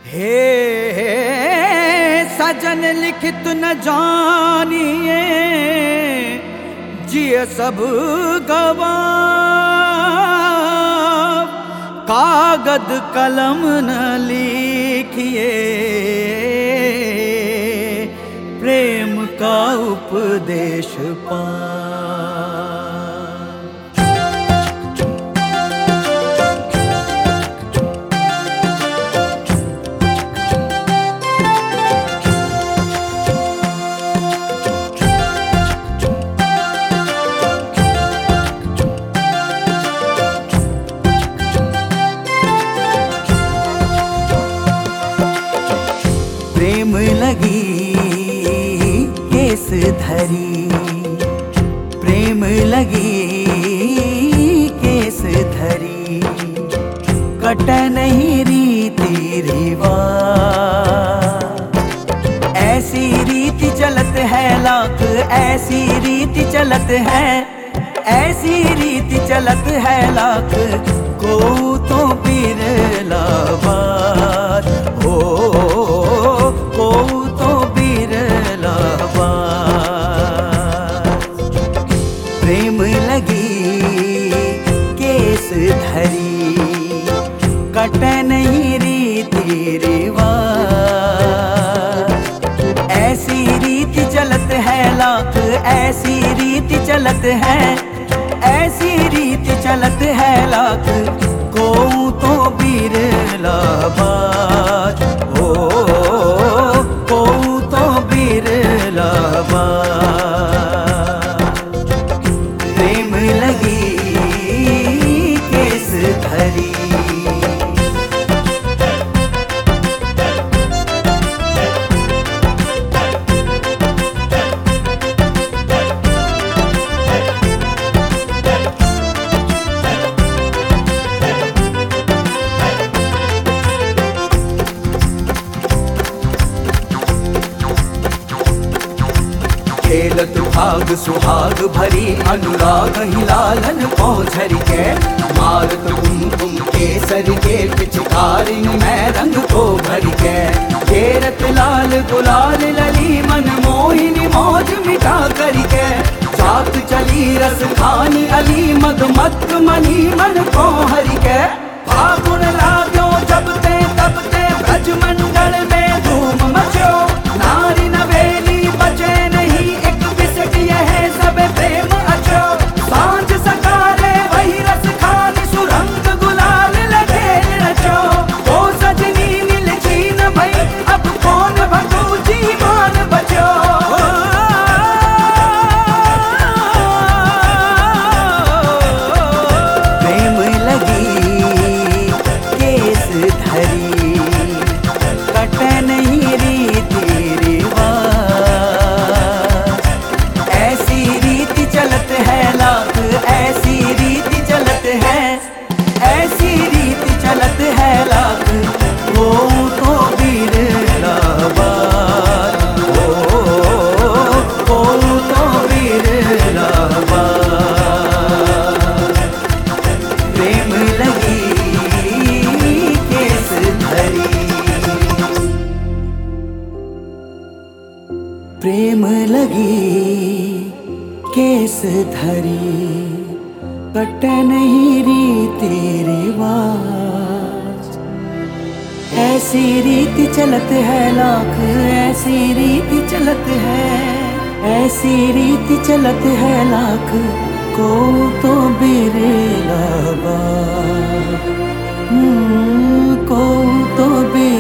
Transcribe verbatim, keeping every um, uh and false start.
हे सजन लिखित न जानिए जिय सब गवा, कागद कलम न लिखिए प्रेम का उपदेश पा। प्रेम लगी केस धरी, प्रेम लगी केस धरी, कट नहीं रीति रिवाज। ऐसी रीति चलत है लाख, ऐसी रीति चलत है, ऐसी रीति चलत है लाख, को तो पीर लाबाद हो, को तो बिरला बात। प्रेम लगी केस धरी, कट नहीं रीति रिवाज। ऐसी रीति चलत है लाख, ऐसी रीति चलत है, ऐसी रीति चलत है लाख, को तो बिरला बात हो, को तो बिरला बात। प्रेम लगी केस धरी। खेलत भाग सुहाग भरी, अनुराग ही लालन पौधर के, मारत कुमकुम केसर के, पिचकारी में रंग को भर के। घेरत लाल गुलाल लली, मन मोहिनी मौज मिटा करके, जात चली रस खानी अली, मद मत मनी मन को हरि के। फागुन लागो जब ते तब ते, ब्रज मंडल में धूम मचो, नारी नवेली बचे नहीं, एक बिसक यह सब प्रेम अचो। सांझ सकारे वही रस खानी, सुरंग गुलाल लगे रचो, वो सजनी मिल जीन भई, अब कौन भगो जीवन बचो। प्रेम लगी केस धरी, कट नहीं रीति रिवाज। ऐसी रीति चलत है लाख, ऐसी रीति चलत है, ऐसी रीति चलत है लाख, वो तो बिरला बात हो, वो तो बिरला बात। प्रेम लगी केस धरी, प्रेम लगी केस धरी, कट नहीं रीति रिवाज। ऐसी रीति चलत है लाख, ऐसी रीति चलत है, ऐसी रीति चलत है लाख, को तो बिरला बात, को तो बिरला